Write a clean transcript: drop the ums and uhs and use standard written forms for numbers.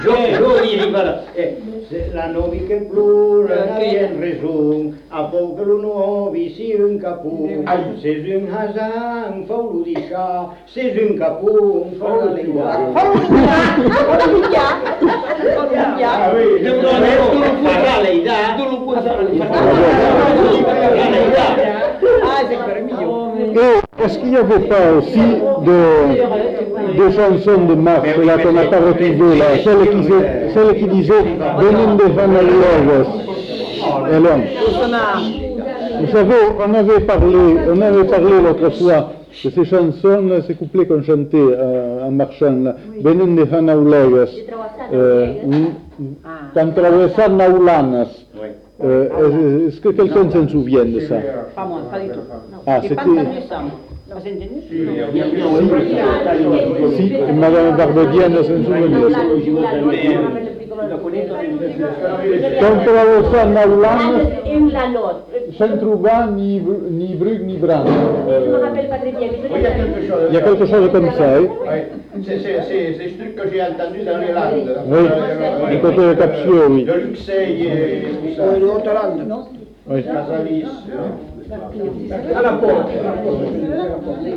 Joli, voilà. C'est la novi che plura, vien resum, a poc l'unovi si un capun, c'est un hasang, fau l'udixà, c'est un capun, fau l'aleïda. Ah oui, tu Et est-ce qu'il n'y avait pas aussi des chansons de marche là qu'on n'a pas retrouvées là, celles qui disaient Venim de Vanalogos. Vous savez, on avait parlé l'autre fois de ces chansons, ces couplets qu'on chantait en marchant là. Venim de Vanalogos. Quand traversant Naulanas. Est-ce que quelqu'un s'en souvient de ça? Pas moi, pas du tout. Ah, J'ai pas c'était... entendu ça. Vous avez entendu? Si, Madame Barbedienne s'en souvient. Quand traversant Naulanas, sans trouver ni Brugge ni Bran. Je ne me rappelle pas très bien. Il y a quelque chose comme ça, hein? C'est ce truc que j'ai entendu dans les Landes. Oui, du côté de Capsio, oui. De Luxeuil et tout ça. Le Haute-Lande. Oui. Casalis. À la porte.